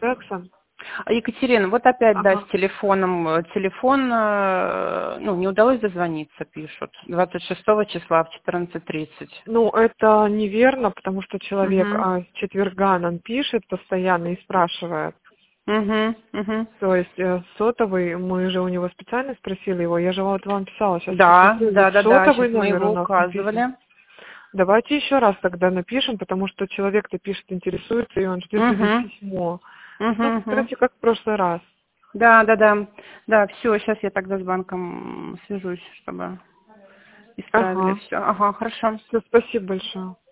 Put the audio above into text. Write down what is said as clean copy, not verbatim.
Джексон. Екатерина, вот опять, да, Ага. с телефоном. Телефон, ну, не удалось дозвониться, пишут. 26 числа в 14:30. Ну, это неверно, потому что человек Угу. с четверга нам пишет постоянно и спрашивает. Угу. Угу. То есть сотовый, мы же у него специально спросили его, я же вот вам писала, сейчас Да, посмотрю, да, вот да, да, сотовый сейчас мы номер у его нас написан. указывали. Давайте еще раз тогда напишем, потому что человек-то пишет, интересуется, и он ждет видеть Угу. письмо. Угу. Ну, Угу. посмотрите, как в прошлый раз. Да, да, да. Да, все, сейчас я тогда с банком свяжусь, чтобы исправили Ага. все. Ага, хорошо. Все, спасибо большое.